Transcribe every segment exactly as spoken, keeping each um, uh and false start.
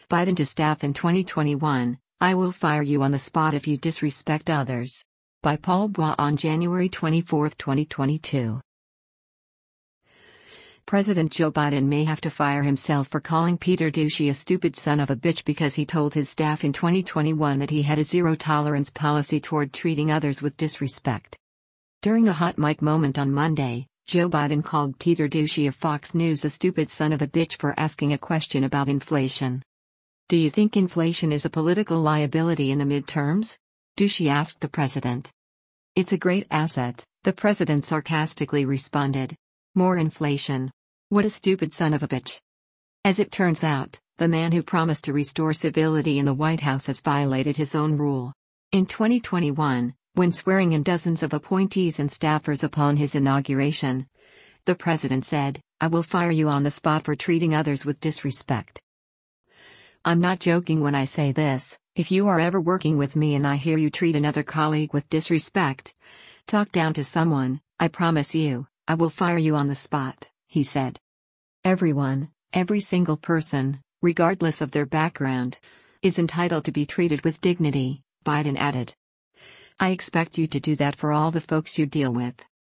Biden to staff in twenty twenty-one, I will fire you on the spot if you disrespect others. By Paul Bois on January twenty-fourth, twenty twenty-two. President Joe Biden may have to fire himself for calling Peter Doocy a stupid son of a bitch because he told his staff in twenty twenty-one that he had a zero-tolerance policy toward treating others with disrespect. During a hot mic moment on Monday, Joe Biden called Peter Doocy of Fox News a stupid son of a bitch for asking a question about inflation. Do you think inflation is a political liability in the midterms? Doocy asked the president. It's a great asset, the president sarcastically responded. More inflation. What a stupid son of a bitch. As it turns out, the man who promised to restore civility in the White House has violated his own rule. In twenty twenty-one, when swearing in dozens of appointees and staffers upon his inauguration, the president said, "I will fire you on the spot for treating others with disrespect." I'm not joking when I say this. If you are ever working with me and I hear you treat another colleague with disrespect, talk down to someone, I promise you, I will fire you on the spot, he said. Everyone, every single person, regardless of their background, is entitled to be treated with dignity, Biden added. I expect you to do that for all the folks you deal with.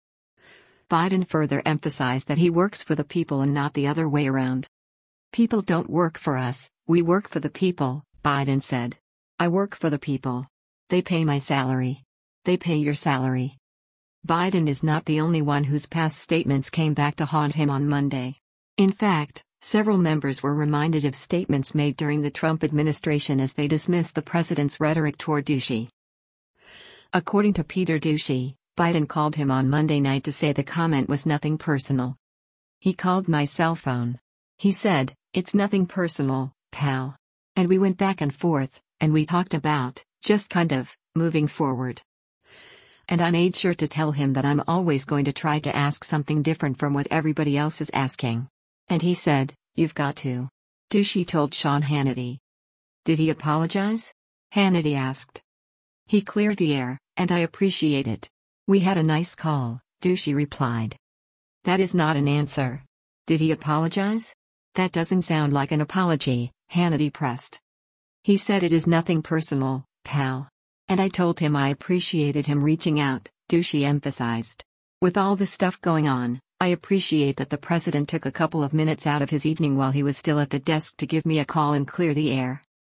Biden further emphasized that he works for the people and not the other way around. People don't work for us, we work for the people, Biden said. I work for the people. They pay my salary. They pay your salary. Biden is not the only one whose past statements came back to haunt him on Monday. In fact, several members were reminded of statements made during the Trump administration as they dismissed the president's rhetoric toward Doocy. According to Peter Doocy, Biden called him on Monday night to say the comment was nothing personal. He called my cell phone. He said, "It's nothing personal, pal." And we went back and forth, and we talked about, just kind of, moving forward. And I made sure to tell him that I'm always going to try to ask something different from what everybody else is asking. And he said, "You've got to." Doocy told Sean Hannity. Did he apologize? Hannity asked. He cleared the air, and I appreciate it. We had a nice call, Doocy replied. That is not an answer. Did he apologize? That doesn't sound like an apology, Hannity pressed. He said it is nothing personal, pal. And I told him I appreciated him reaching out, Doocy emphasized. With all the stuff going on, I appreciate that the president took a couple of minutes out of his evening while he was still at the desk to give me a call and clear the air.